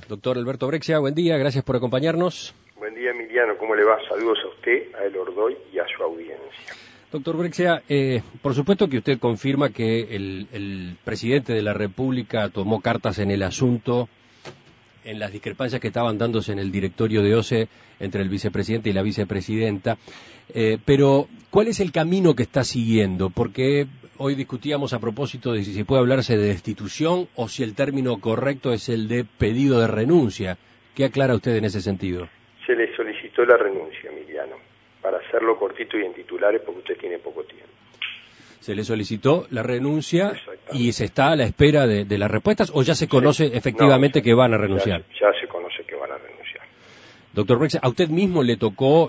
Doctor Alberto Brexia, buen día, gracias por acompañarnos. Buen día, Emiliano, ¿cómo le va? Saludos a usted, a El Ordoy y a su audiencia. Doctor Brexia, por supuesto que usted confirma que el presidente de la República tomó cartas en el asunto, en las discrepancias que estaban dándose en el directorio de OCE entre el vicepresidente y la vicepresidenta, pero ¿cuál es el camino que está siguiendo? Porque hoy discutíamos a propósito de si se puede hablarse de destitución o si el término correcto es el de pedido de renuncia. ¿Qué aclara usted en ese sentido? Se le solicitó la renuncia, Emiliano, para hacerlo cortito y en titulares porque usted tiene poco tiempo. Se le solicitó la renuncia y se está a la espera de las respuestas, ¿o ya se conoce efectivamente que van a renunciar? Ya se conoce que van a renunciar. Doctor Brexia, ¿a usted mismo le tocó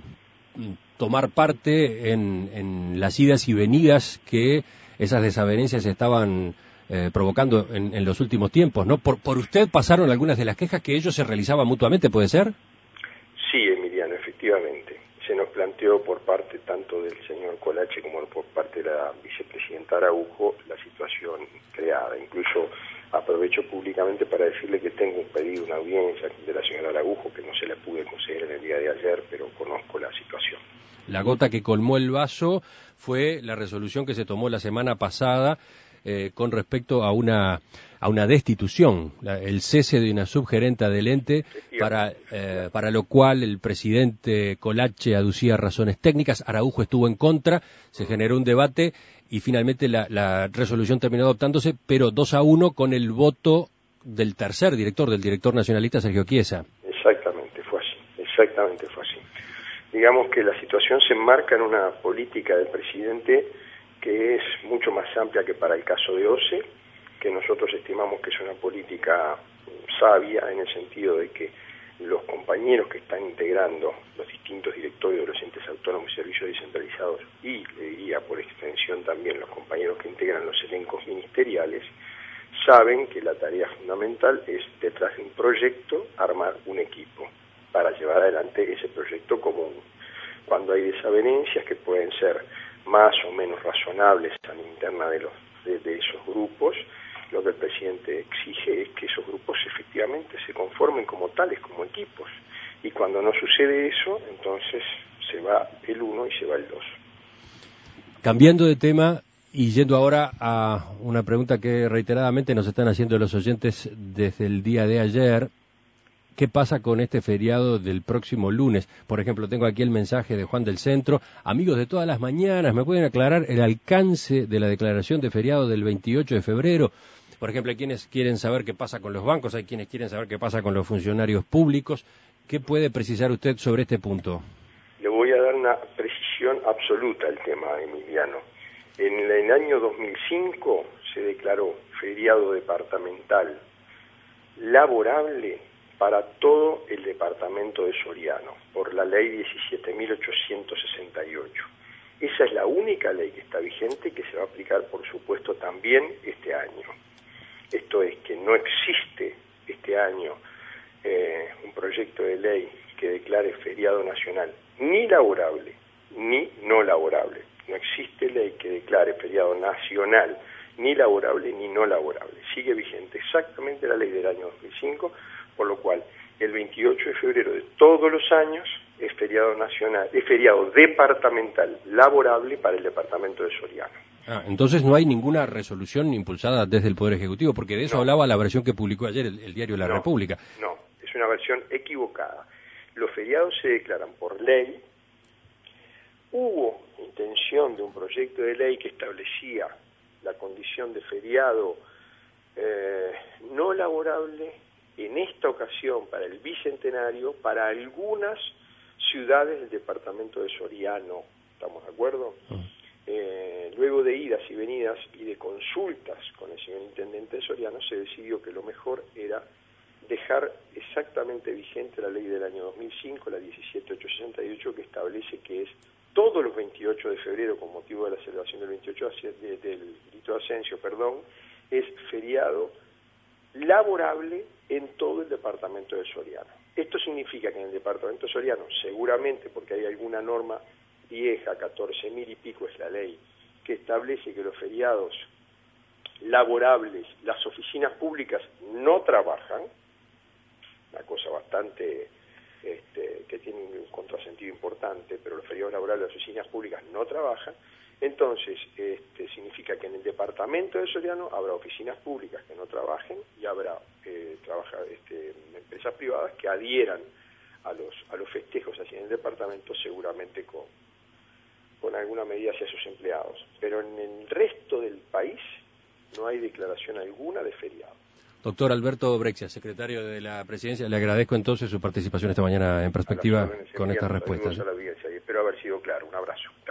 tomar parte en las idas y venidas que esas desavenencias estaban provocando en los últimos tiempos, ¿no? Por usted pasaron algunas de las quejas que ellos se realizaban mutuamente, ¿puede ser? Sí, Emiliano, efectivamente. Se nos planteó por parte tanto del señor Colache como por parte de la vicepresidenta Araujo la situación creada. Incluso aprovecho públicamente para decirle que tengo un pedido, una audiencia de la señora Araujo que no se la pude conseguir en el día de ayer, pero conozco la situación. La gota que colmó el vaso fue la resolución que se tomó la semana pasada con respecto a una destitución, el cese de una subgerenta del ente, para lo cual el presidente Colache aducía razones técnicas, Araujo estuvo en contra, se generó un debate y finalmente la resolución terminó adoptándose, pero 2-1 con el voto del tercer director, del director nacionalista Sergio Chiesa. Exactamente fue así. Digamos que la situación se enmarca en una política del presidente que es mucho más amplia que para el caso de OCE, que nosotros estimamos que es una política sabia en el sentido de que los compañeros que están integrando los distintos directorios de los entes autónomos y servicios descentralizados y, le diría por extensión también, los compañeros que integran los elencos ministeriales, saben que la tarea fundamental es, detrás de un proyecto, armar un equipo para llevar adelante ese proyecto común. Cuando hay desavenencias que pueden ser más o menos razonables a la interna de esos grupos, lo que el presidente exige es que esos grupos efectivamente se conformen como tales, como equipos. Y cuando no sucede eso, entonces se va el uno y se va el dos. Cambiando de tema y yendo ahora a una pregunta que reiteradamente nos están haciendo los oyentes desde el día de ayer, ¿qué pasa con este feriado del próximo lunes? Por ejemplo, tengo aquí el mensaje de Juan del Centro. Amigos de todas las mañanas, ¿me pueden aclarar el alcance de la declaración de feriado del 28 de febrero? Por ejemplo, hay quienes quieren saber qué pasa con los bancos, hay quienes quieren saber qué pasa con los funcionarios públicos. ¿Qué puede precisar usted sobre este punto? Le voy a dar una precisión absoluta al tema, Emiliano. En el año 2005 se declaró feriado departamental laborable para todo el departamento de Soriano, por la ley 17.868. Esa es la única ley que está vigente y que se va a aplicar, por supuesto, también este año. Esto es que no existe este año un proyecto de ley que declare feriado nacional ni laborable ni no laborable. No existe ley que declare feriado nacional ni laborable ni no laborable. Sigue vigente exactamente la ley del año 2005, por lo cual el 28 de febrero de todos los años es feriado nacional, es feriado departamental laborable para el departamento de Soriano. Entonces no hay ninguna resolución impulsada desde el Poder Ejecutivo, porque de eso hablaba la versión que publicó ayer el diario La República. No, es una versión equivocada. Los feriados se declaran por ley. Hubo intención de un proyecto de ley que establecía la condición de feriado no laborable en esta ocasión para el bicentenario, para algunas ciudades del departamento de Soriano. ¿Estamos de acuerdo? Luego de idas y venidas y de consultas con el señor intendente de Soriano, se decidió que lo mejor era dejar exactamente vigente la ley del año 2005, la 17.868, que establece que es todos los 28 de febrero, con motivo de la celebración del 28 del Grito de Ascencio, es feriado laborable en todo el departamento de Soriano. Esto significa que en el departamento de Soriano, seguramente porque hay alguna norma vieja, 14.000 y pico es la ley, que establece que los feriados laborables, las oficinas públicas no trabajan, una cosa bastante que tiene un contrasentido importante, pero los feriados laborales de las oficinas públicas no trabajan. Entonces, significa que en el departamento de Soriano habrá oficinas públicas que no trabajen y habrá empresas privadas que adhieran a los festejos así en el departamento, seguramente con alguna medida hacia sus empleados. Pero en el resto del país no hay declaración alguna de feriado. Doctor Alberto Brexia, secretario de la Presidencia, le agradezco entonces su participación esta mañana en Perspectiva con estas respuestas. A la audiencia y espero haber sido claro. Un abrazo.